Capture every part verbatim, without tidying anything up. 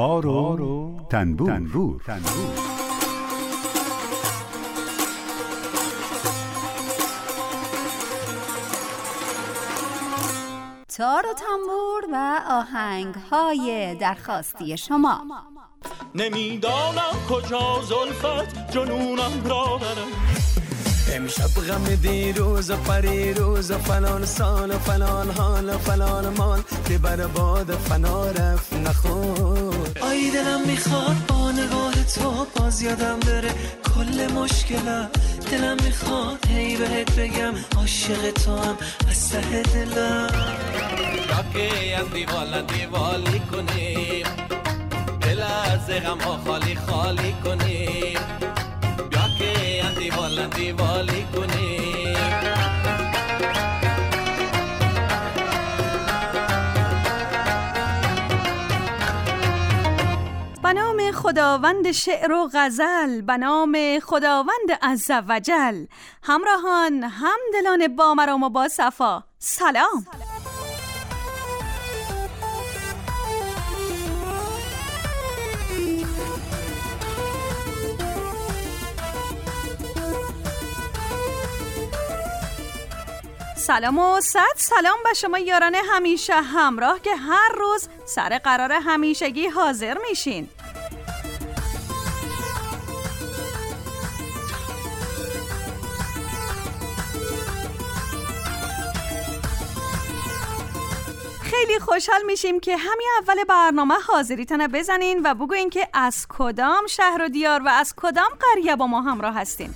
تار و تنبور, تنبور. تنبور. تار و تنبور و آهنگ‌های درخواستی شما. نمیدانم کجا زلفت جنونم را برم، امشب غم دیروز و پریروز و فلان سال و فلان حال و فلان مال که بر باد فنا رفت نخور. آی دلم میخواد با نگاه تو باز یادم بره کل مشکلم، دلم میخواد هی بهت بگم عاشق تو هم از ته دلم. راکه از دیوال دیوالی کنیم، دل از غم ها خالی خالی کنیم، بیا که از دیوال دیوالی کنیم. به نام خداوند شعر و غزل، به نام خداوند عزوجل. همراهان، همدلان با مرام و با صفا، سلام. سلام و صد سلام به شما یاران همیشه همراه که هر روز سر قرار همیشگی حاضر میشین. خیلی خوشحال میشیم که همین اول برنامه حاضریتونه بزنین و بگوین که از کدام شهر و دیار و از کدام قریه با ما همراه هستین.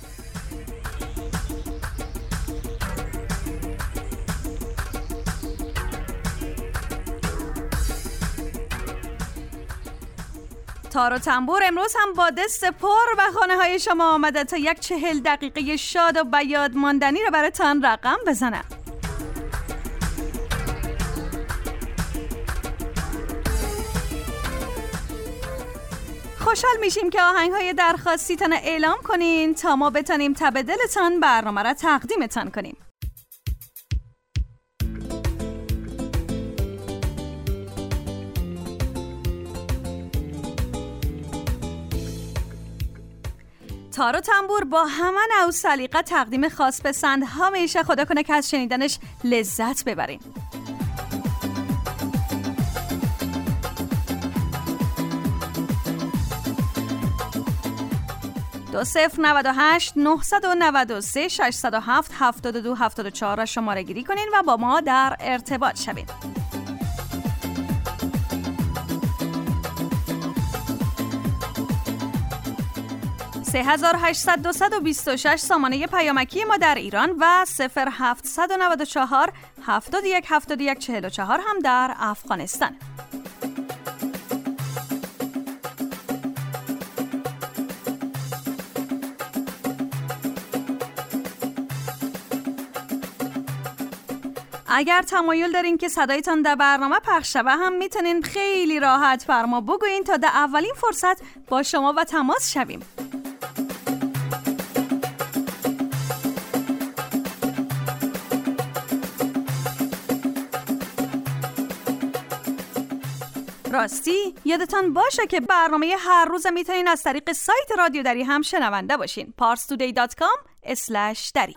تار و تنبور امروز هم با دست پر و خانه های شما آمده تا یک چهل دقیقه شاد و بیاد ماندنی رو براتان رقم بزنم. خوشحال میشیم که آهنگ های درخواستیتان اعلام کنین تا ما بتانیم تب دلتان برنامه را تقدیمتان کنیم. تار و تنبور با همه نوع سلیقه تقدیم خاص پسند همیشه، خدا کنه که از شنیدنش لذت ببریم. دو صفر نود و هشت نهصد و نود و سه ششصد و هفت هفتاد و دو هفتاد و چهار را شماره گیری کنین و با ما در ارتباط شوین. سه هزار و هشتصد دویست و بیست و شش سامانه پیامکی ما در ایران و صفر هفتصد و نود و چهار هفتاد و یک هفتاد و یک چهل و چهار هم در افغانستان. اگر تمایل دارین که صدایتان در برنامه پخش شوه هم میتونین خیلی راحت بر ما بگوین تا در اولین فرصت با شما و تماس شویم. راستی یادتان باشه که برنامه هر روز میتونین از طریق سایت رادیو دری هم شنونده باشین. پارس تودی دات کام اسلش دری.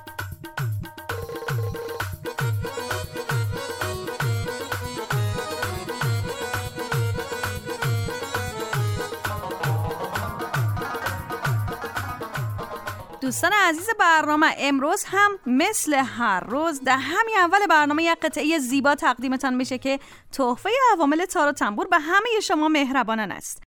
دوستان عزیز برنامه، امروز هم مثل هر روز در همین اول برنامه یک قطعه زیبا تقدیمتان میشه که تحفه عوامل تار و تنبور به همه شما مهربانان است.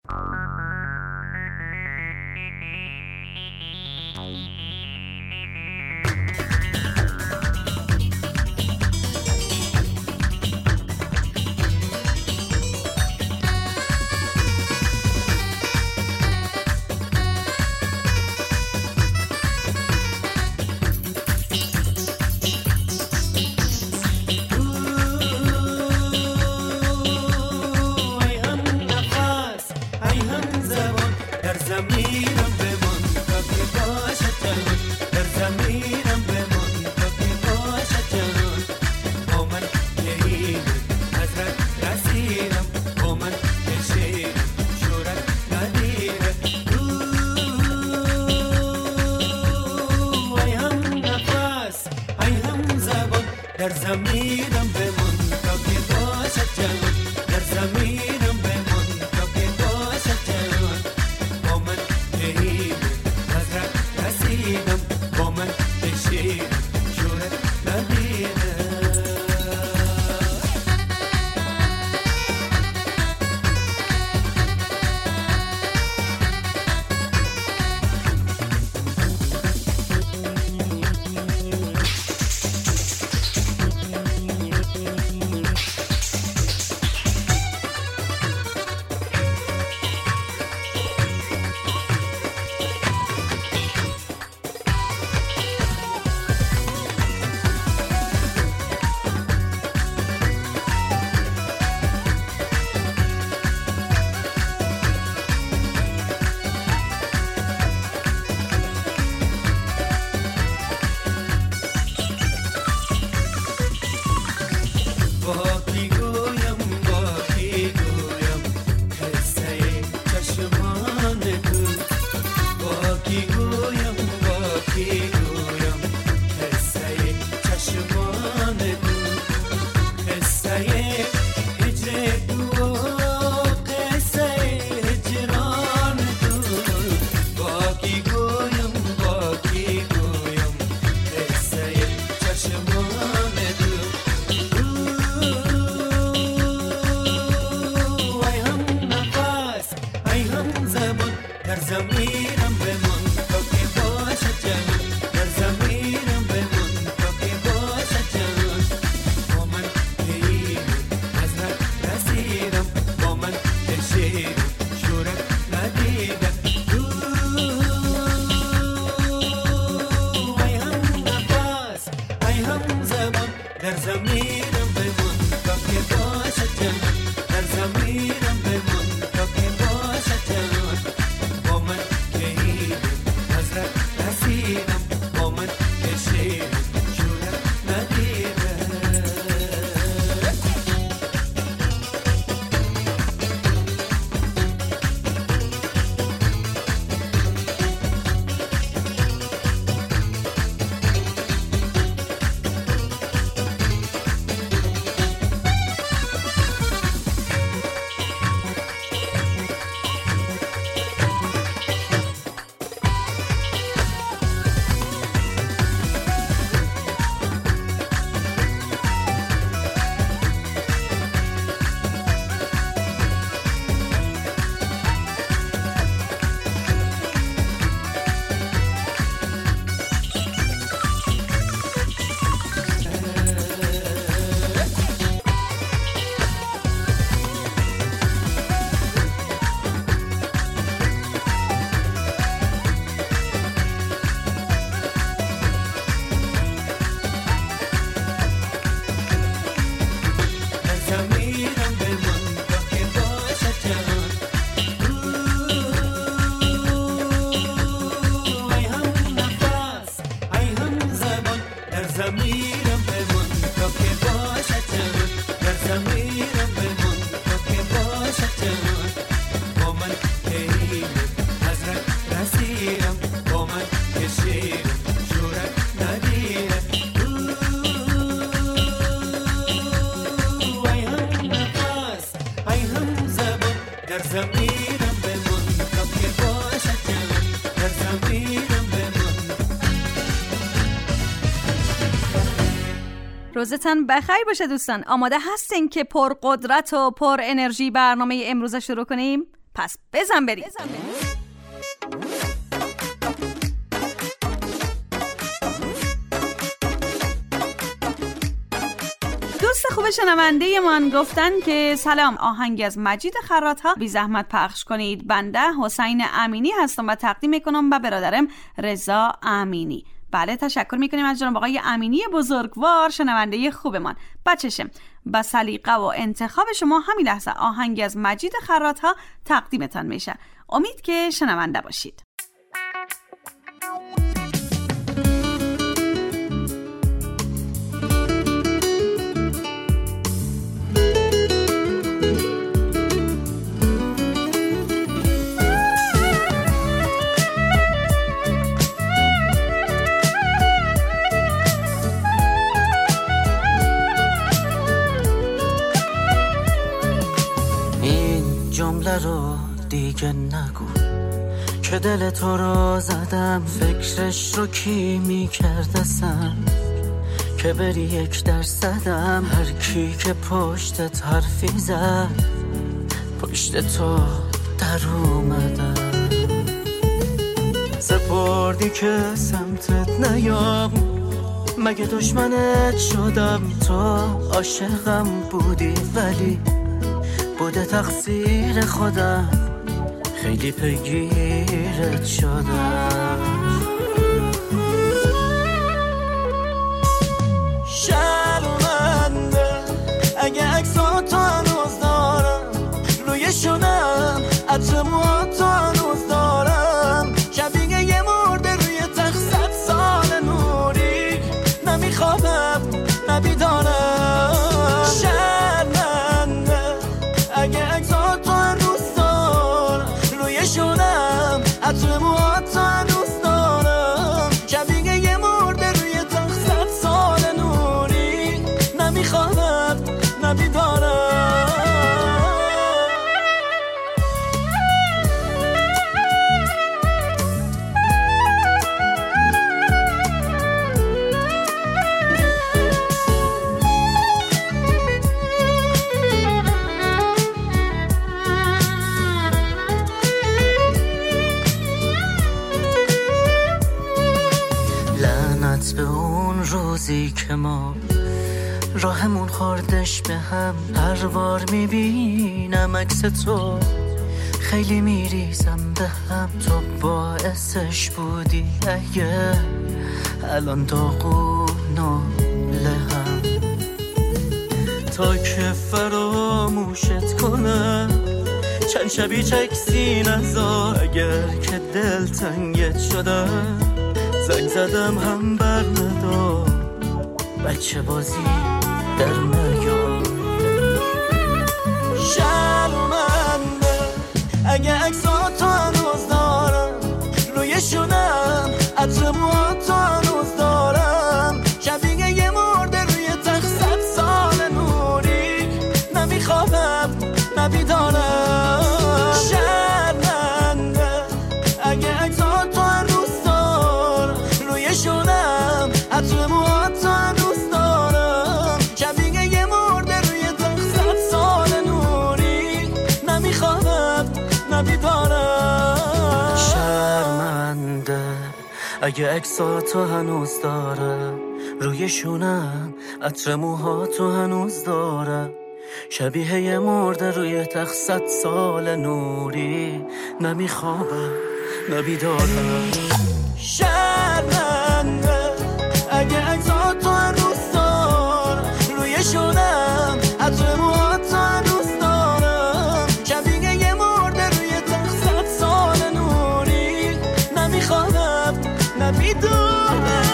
با من که شیرم در زمیرم بمون تا که باشد جهان، در زمیرم بمون تا که باشد جهان. با من که این نظرت رسیدم، با من که شیر شورت ندیدم. روزتون بخیر باشه دوستان. آماده هستین که پر قدرت و پر انرژی برنامه امروز شروع کنیم؟ پس بزن بریم. بزن بریم. دوست خوب شنونده من گفتن که سلام، آهنگ از مجید خراط ها بی زحمت پخش کنید. بنده حسین امینی هستم و تقدیم میکنم به برادرم رضا امینی. بله، تشکر میکنیم از جناب آقای امینی بزرگوار، شنونده خوبمان. بچشم با سلیقه و انتخاب شما همین لحظه آهنگ از مجید خراط ها تقدیمتان میشه. امید که شنونده باشید. دیگه نگو که دل تو را زدم. فکرش رو کی میکردسم که بری یک درصدم. هر کی که پشتت حرفی زد پشت تو در اومدم. سپردی که سمتت نیام، مگه دشمنت شدم؟ تو عاشقم بودی ولی بوده تقصیر خودم، خیلی پیگیرت شدم. شرمنده اگه عکساتو هنوز دارم، روی شونم عطر موهاتو هنوز دارم، شبیه یه مرده روی تخت صد سال نوری، نمیخوابم نبیدارم. شرمنده اگه عکساتو هنوز دارم، روی شونم عطر موهاتو هنوز دارم، شبیه یه مرده روی تخت صد سال نوری، نمیخوابم نبیدارم. به اون روزی که ما راهمون خوردش به هم، هر بار میبینم عکس تو خیلی میریزم به هم. تو باعثش بودی اگه الان داغون و لهم، تا که فراموشت کنم چند شبی چکسی نذار. اگر که دل تنگت شدم زنگ زدم هم بر ندار، بچه بازی در نیار. شرمنده اگه عکساتو هنوز دارم، روی شونم عطر موهاتو هنوز دارم، شبیه یه مرده روی تخت صد سال نوری، نمیخوابم نبیدارم. شرمنده اگه عکساتو هنوز دارم، روی شونم عطر موهاتو هنوز دارم، شبیه یه مرده روی تخت صد سال نوری، نمیخوابم نبیدارم. شرمنده اگه عکساتو هنوز دارم، روی شونم عطر موهاتو هنوز دارم، شبیه یه مرده روی تخت صد سال نوری، نمیخوابم نبیدارم. شرمنده اگه عکساتو هنوز دارم، روی شونم عطر موهاتو هنوز دارم، شبیه یه مرده روی تخت صد سال نوری، نمیخوابم نبیدارم.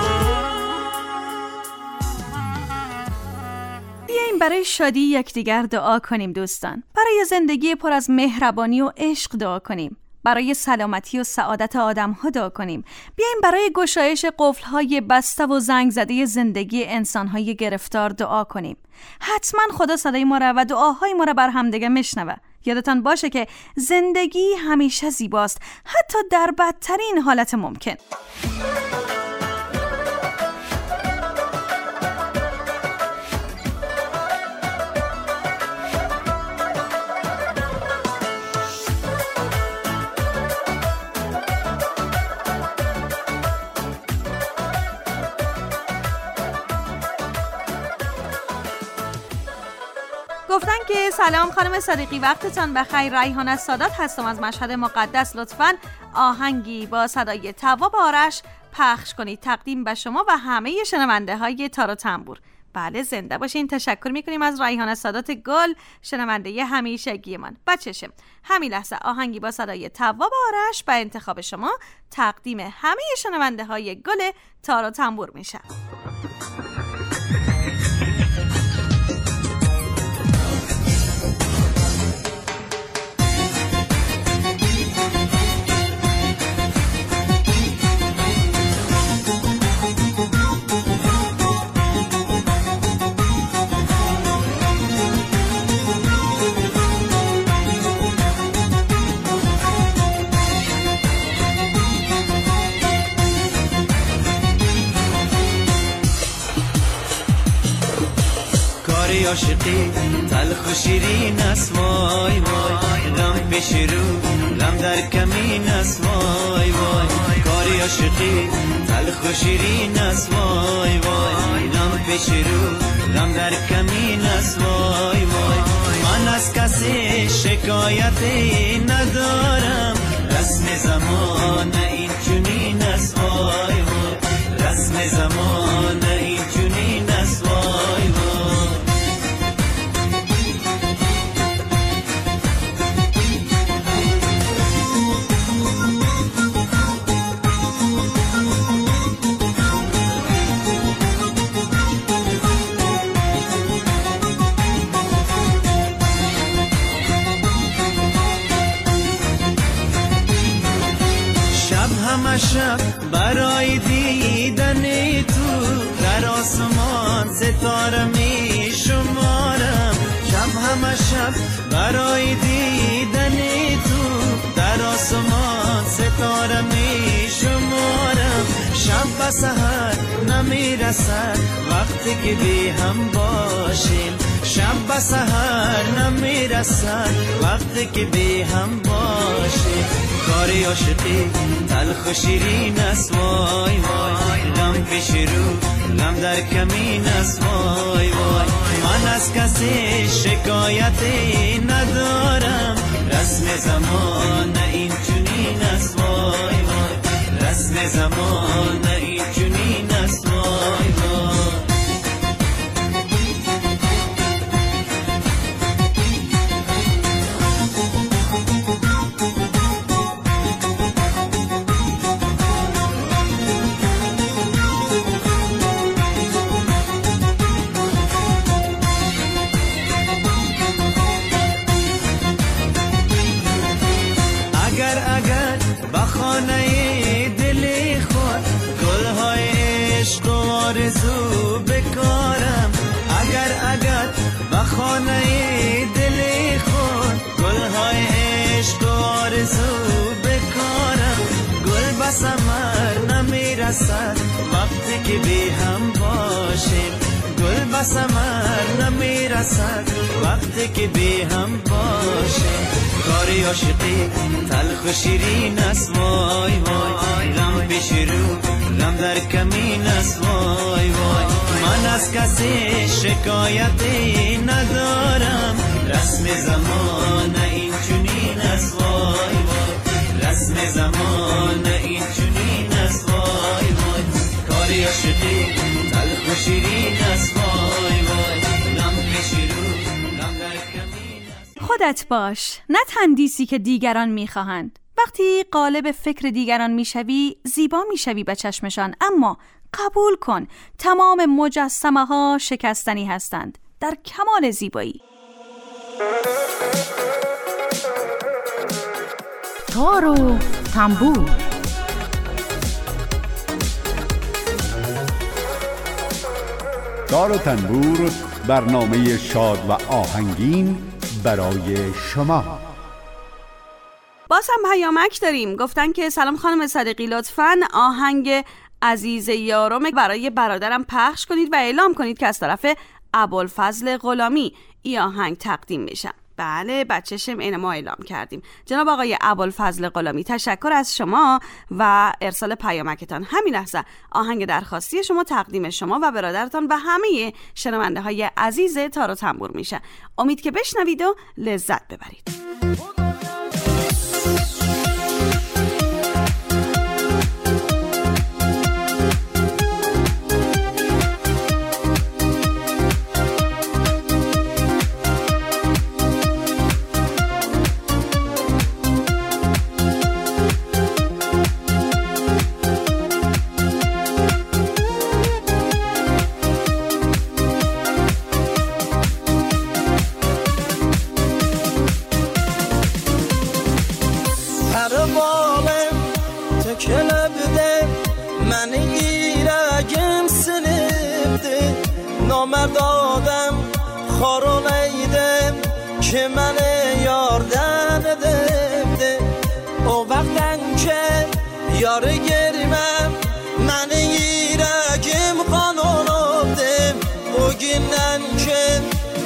بیاییم برای شادی یکدیگر دعا کنیم دوستان، برای زندگی پر از مهربانی و عشق دعا کنیم، برای سلامتی و سعادت آدم‌ها دعا کنیم. بیاییم برای گشایش قفل‌های بسته و زنگ زده زندگی انسان‌های گرفتار دعا کنیم. حتما خدا صدای ما را و دعاهای ما را بر همدیگه میشنوه. یادتان باشه که زندگی همیشه زیباست، حتی در بدترین حالت ممکن. گفتن که سلام خانم صدیقی، وقتتان بخیر. ریحانه سادات هستم از مشهد مقدس. لطفاً آهنگی با صدای تواب آرش پخش کنید، تقدیم به شما و همه شنونده های تار و تنبور. بله زنده باشین. تشکر میکنیم از ریحانه سادات گل، شنونده همیشگی من. بچشم همین لحظه آهنگی با صدای تواب آرش به انتخاب شما تقدیم همه شنونده های گل تار و تنبور میشه. کاری عاشقی تلخ و شیرین است وای وای غم پیش رو غم در کمین است وای وای کاری عاشقی تلخ و شیرین است وای وای غم پیش رو غم در کمین است وای وای من از کسی شکایتی ندارم رسم زمان این چنین است وای وای رسم زمان این چنین است وای وای شب برای دیدن تو در آسمان ستاره می شمارم شب همه شب برای دیدن تو در آسمان ستاره می شمارم شب به سحر نمی رسد وقتی که بی هم باشیم شب به سحر نمی رسد وقتی که بی هم باشیم کاری عاشقی تلخ و شیرین است وای وای غم پیش رو غم در کمین است وای وای من از کسی شکایتی ندارم رسم زمان این چنین است وای وای رسم زمان این چنین است وای وای آرزو بکارم اگر اگر بخانه دل خود گلهای عشق و آرزو بکارم گل به ثمر نمیرسد وقتی که بی هم باشیم گل به ثمر نمیرسد وقتی که بی هم باشیم کاری عاشقی تلخ و شیرین است وای وای غم پیش رو غم در کمین است وای وای من از کسی شکایتی ندارم رسم زمان این چنین است وای وای رسم زمان این چنین است وای وای کاری عاشقی تلخ و شیرین است وای وای غم پیش رو غم در کمین است خودت باش نه تندیسی که دیگران میخواهند وقتی قالب فکر دیگران میشوی زیبا میشوی به چشمشان اما قبول کن تمام مجسمه ها شکستنی هستند در کمال زیبایی تار و تنبور تار و تنبور برنامه شاد و آهنگین برای شما باز هم پیامک داریم گفتن که سلام خانم صدیقی لطفاً آهنگ عزیز یارم برای برادرم پخش کنید و اعلام کنید که از طرف ابوالفضل غلامی این آهنگ تقدیم میشه. بله بچه‌شم اینو ما اعلام کردیم. جناب آقای ابوالفضل غلامی تشکر از شما و ارسال پیامکتان. همین لحظه آهنگ درخواستی شما تقدیم شما و برادرتان و همه شنونده های عزیز تار و تنبور میشه. امید که بشنوید و لذت ببرید. نامردادم خارون ایدم که من یاردن دبده او وقتن که یار گریمم من یرگم قانون ابدم او گینن که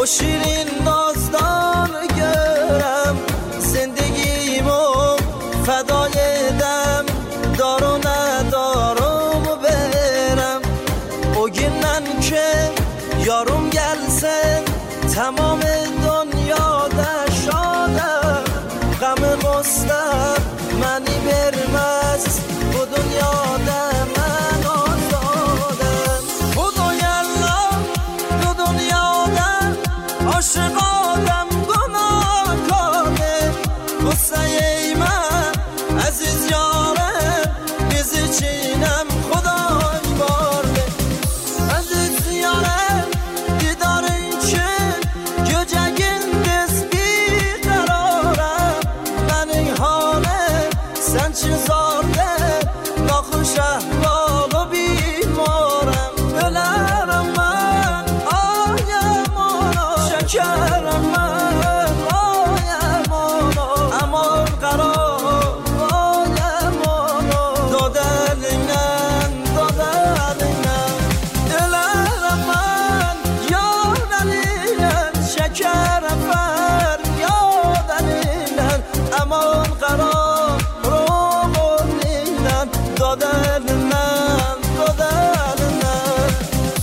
شیرین داستان گرم زندگیمو فدای دم دارو ندارم و برم بگینن که یارم گلسن تمام دنیا در شادم غم مستم منی برمز و دنیا در من آزادم خدای الله دو دنیا در عاشق آدم گناه کنه قصه ای من عزیز یارم بیزی چینم خدای بارده عزیز یارم دیدار این چه گجگین دست بی قرارم من این حاله سن چه زارده ناخوش احوال و بیمارم دلرم من آیم آنا شکرم من آیم آنا امان قرار آیم آنا دادلینن دادلینن دلرم من یادلینن شکرم فر یادلینن امان قرار رو بولینن دادلینن دادلینن.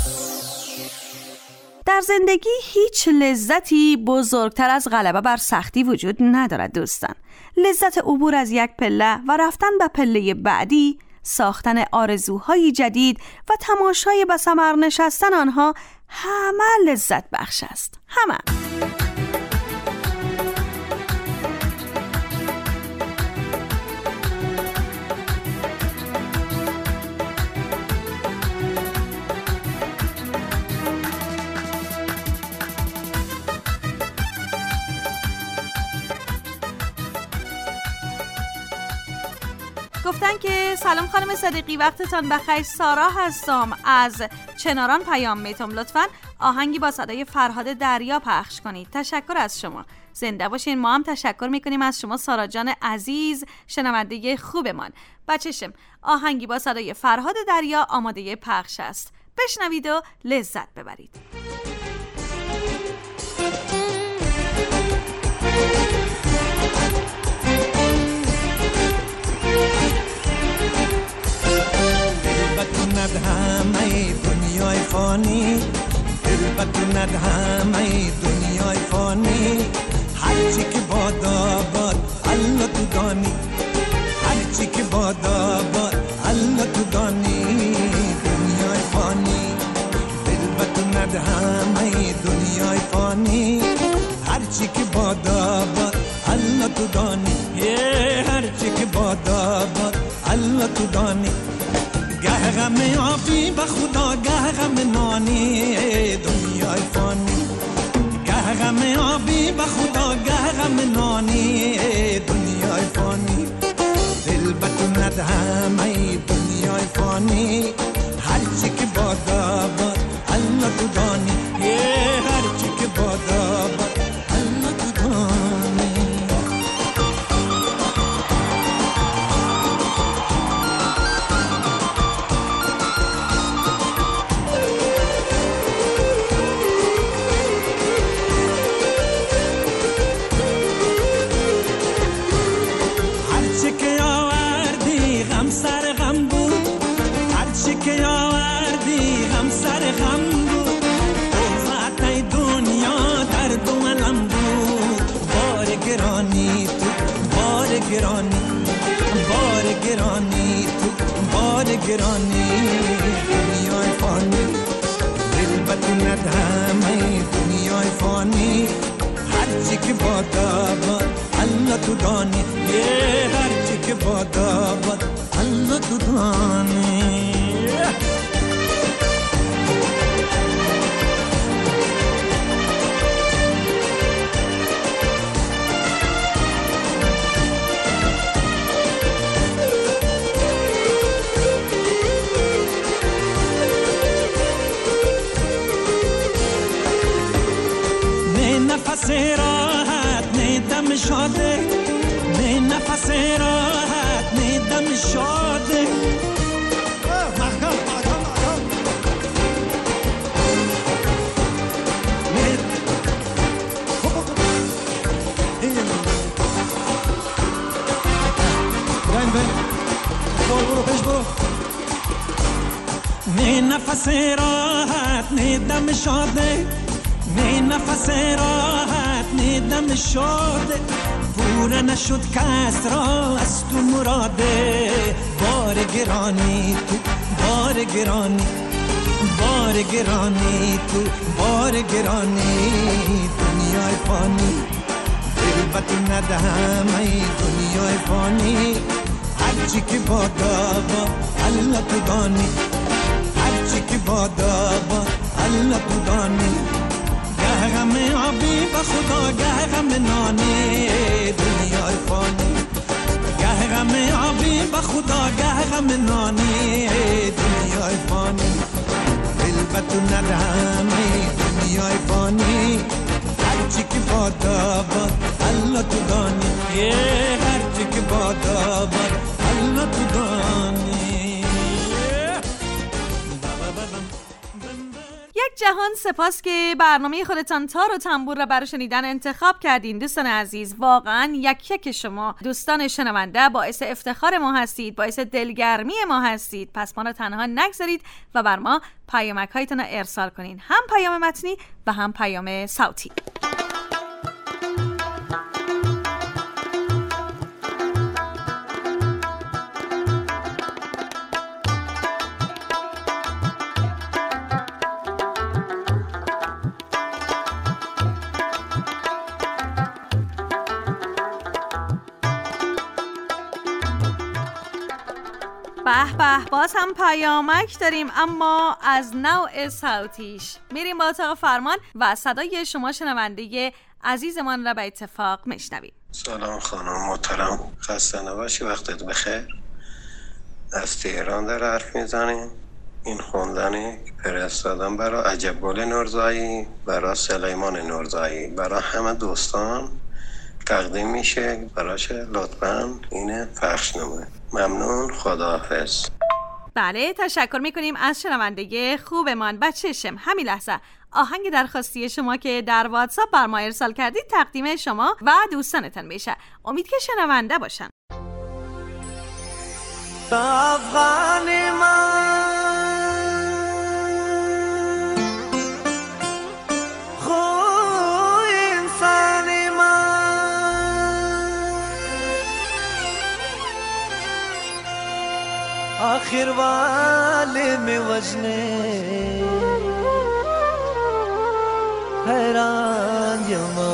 در زندگی هیچ لذتی بزرگتر از غلبه بر سختی وجود ندارد دوستان. لذت عبور از یک پله و رفتن به پله بعدی، ساختن آرزوهای جدید و تماشای به ثمر نشستن آنها همه لذت بخش است. همه. گفتن که سلام خانم صدیقی، وقتتان بخیر. سارا هستم از چناران پیام میتم. لطفاً آهنگی با صدای فرهاد دریا پخش کنید. تشکر از شما. زنده باشین. ما هم تشکر میکنیم از شما سارا جان عزیز، شنونده خوبمان. بچشم آهنگی با صدای فرهاد دریا آماده پخش است. بشنوید و لذت ببرید. ند همه دنیای فانی دلبتو ند همه دنیای فانی هرچی که باد آباد الله تو دانی هرچی که باد آباد الله تو دانی دنیای فانی دلبتو ند همه دنیای فانی هرچی که باد آباد الله تو دانی هرچی که باد آباد الله تو دانی گه غم آبی به خدا گه غم نانی دنیای فانی گه غم آبی به خدا گه غم نانی دنیای فانی دل بتو ند همه دنیای فانی هرچی که باد آباد الله تو دانی هرچی که باد آباد الله تو دانی. گرانی دنیای فانی دل بتو ند همه دنیای فانی هرچی که باد آباد الله تو دانی هرچی که باد آباد الله تو دانی. نفس راحت نه دم شاده نه نفس راحت نه دم شاده نفس راحت نیدم شاده می نفس راحت نیدم شاده پوره نشد کس را از تو مراده بار گرانی تو بار گرانی بار گرانی تو بار گرانی دنیای فانی دلبت ندهم ای دنیای فانی هرچی که بادا با الله تو دانی هرچی که بادا با الله تو دانی گه غم آبی با خدا گه غم نانی دنیای فانی گه غم آبی با خدا گه غم نانی دنیای فانی دلبت ندهم ای دنیای فانی هرچی که بادا با الله تو دانی هرچی که بادا با الله تو دانی. یک جهان سپاس که برنامه خودتان تار و تنبور را برای شنیدن انتخاب کردین. دوستان عزیز، واقعا یک یک شما دوستان شنونده باعث افتخار ما هستید، باعث دلگرمی ما هستید. پس ما را تنها نگذارید و بر ما پیامک هایتان را ارسال کنین، هم پیام متنی و هم پیام صوتی. به به، باز هم پیامک داریم اما از نوع صوتیش. میریم با اتاق فرمان و صدای شما شنونده عزیزمان را به اتفاق میشنویم. سلام خانم محترم، خسته نباشی، وقتت بخیر. از تهران در حرف میزنیم. این خوندنی فرستادم برای عجب گل نورزایی، برای سلیمان نورزایی، برای همه دوستان تقدیم میشه. براش لطفاً اینه پخش نمونه. ممنون، خداحافظ. بله، تشکر میکنیم از شنونده خوبمان. بچه‌شم همین لحظه آهنگ درخواستی شما که در واتساپ بر ما ارسال کردید تقدیم شما و دوستانتان بشه. امید که شنونده باشن. افغان من आखिर वाले में वजने हैरान यमा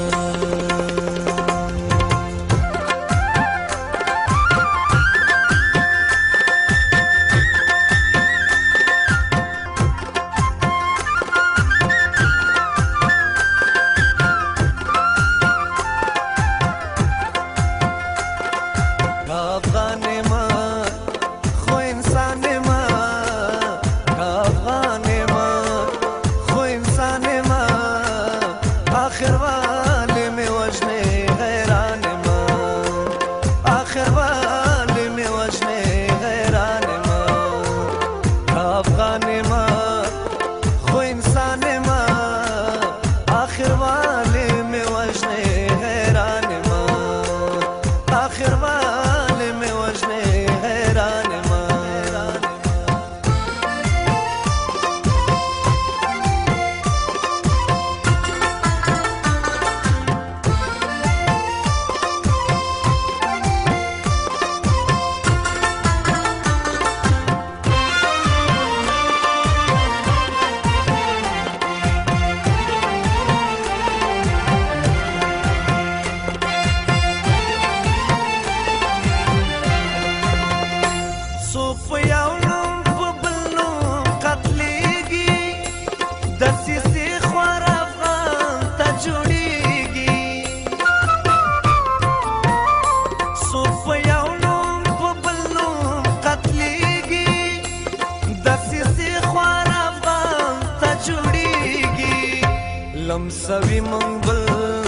लमसवी मंगल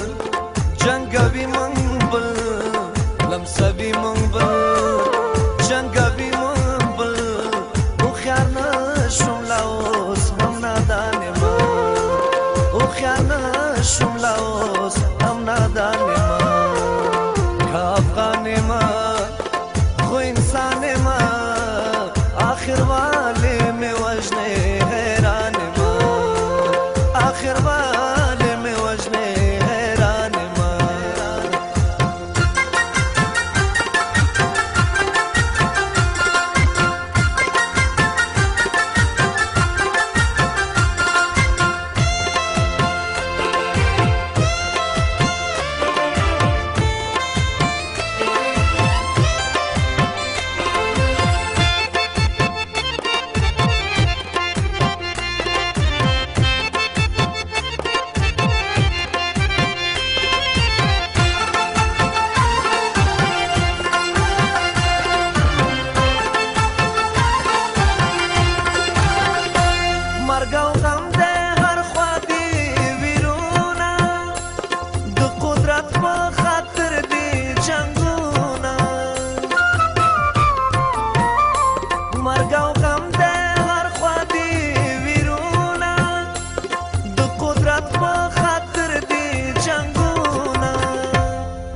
जंगवी मंगल लमसवी मंगल जंगवी मंगल उख्यार नशुम लाओस हम नादाने मा उख्यार नशुम लाओस हम नादाने मा खाफगाने मा खो इंसाने मा आखिर वाले में वजने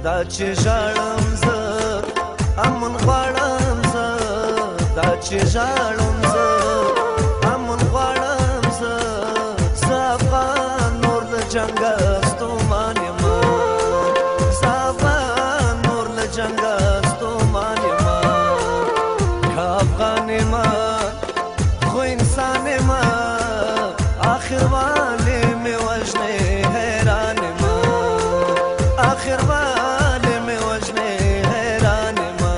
دا چې ژړم زه امن غواړم زه دا چې ژړم زه امن غواړم زه زه افغان نور له جنګه ستومان یمه زه افغان نور له جنګه ستومان یمه که افغان یمه خو انسان یمه آخر والې مې وژنې حیران یمه آخر والې مې وژنې حیران یمه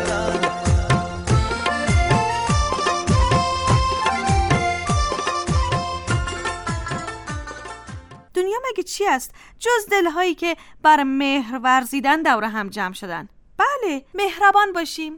دنیا مگه چی است جز دلهایی که بر مهر ورزیدن دور هم جمع شدن؟ بله، مهربان باشیم.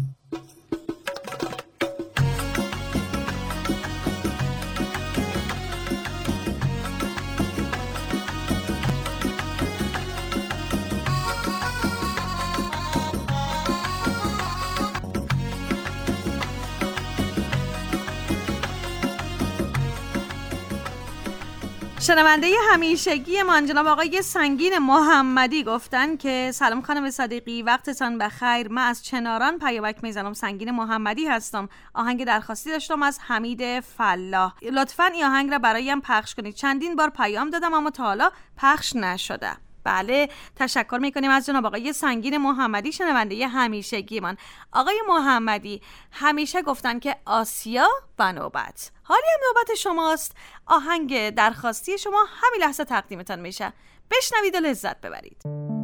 شنونده همیشگی من جناب آقای سنگین محمدی گفتن که سلام خانم صدیقی، وقتتان بخیر. من از چناران پیامک میزنم. سنگین محمدی هستم. آهنگ درخواستی داشتم از حمید فلاح. لطفاً این آهنگ را برایم پخش کنید. چندین بار پیام دادم اما تا حالا پخش نشده. بله، تشکر میکنیم از جناب آقای سنگین محمدی، شنونده همیشگی من. آقای محمدی همیشه گفتن که آسیا و نوبت، حالی هم نوبت شماست. آهنگ درخواستی شما همین لحظه تقدیمتان میشه. بشنوید و لذت ببرید.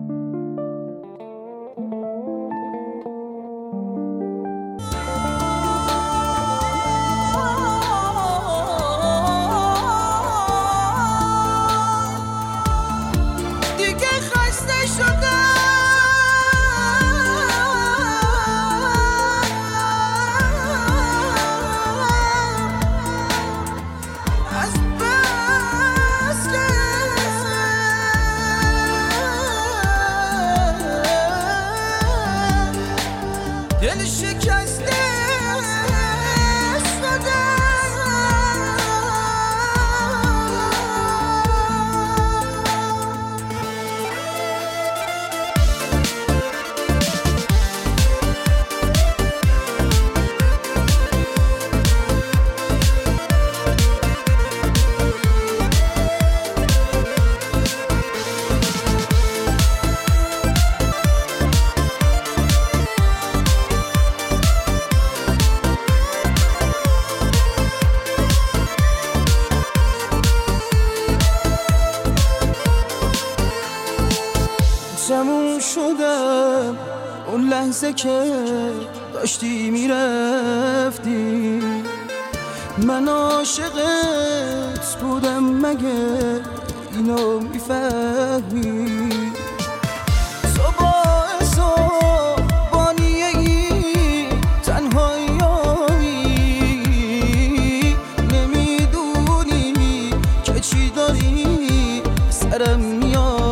شدم اون لحظه که داشتی میرفتی، من عاشقت بودم مگه اینو میفهمی؟ تو باعث و بانیه ای تنهایی، نمیدونی که چی داری سرم میاری.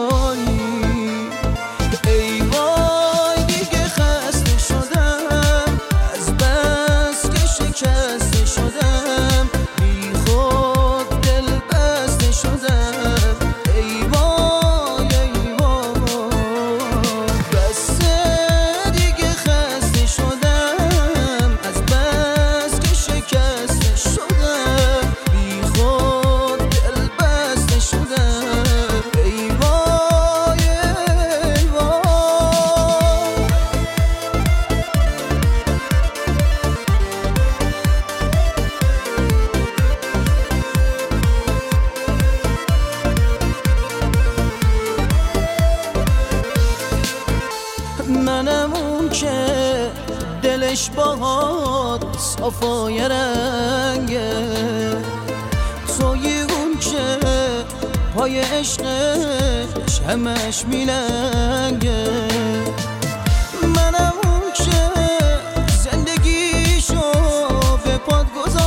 منم اون که دلش باهات صفای رنگه، توی اون که پای عشقش همش میلنگه. منم اون که زندگیشو به پاد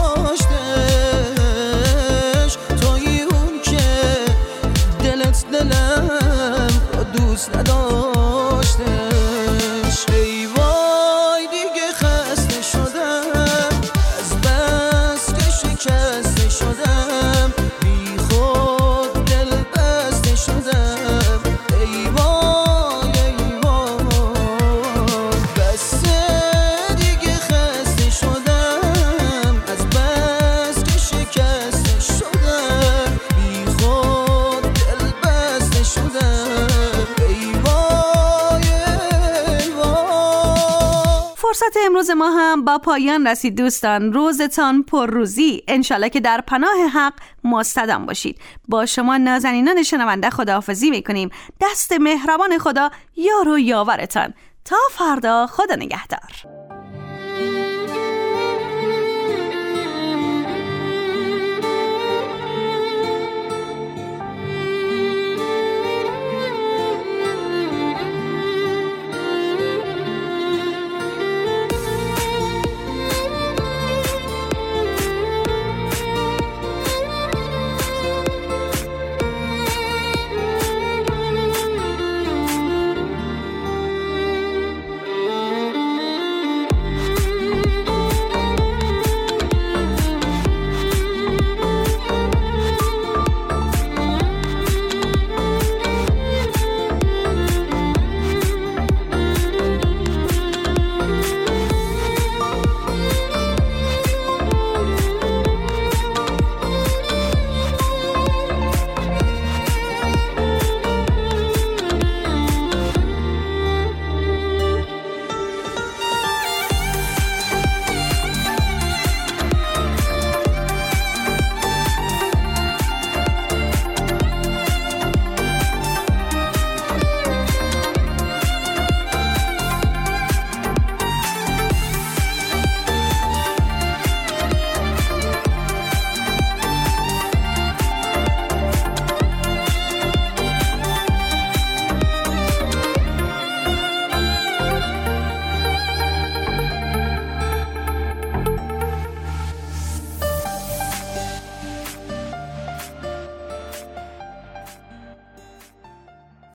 گذاشتش، توی اون که دلت دلم دوست نداشته. ای وای دیگه خسته شدم از بس که شکسته شدم، بی خود دل بسته شدم. ای وای ای امروز ما هم با پایان رسید دوستان. روزتان پر روزی، انشالله که در پناه حق مستدام باشید. با شما نازنینان شنونده خداحافظی میکنیم. دست مهربان خدا یار و یاورتان. تا فردا، خدا نگهدار.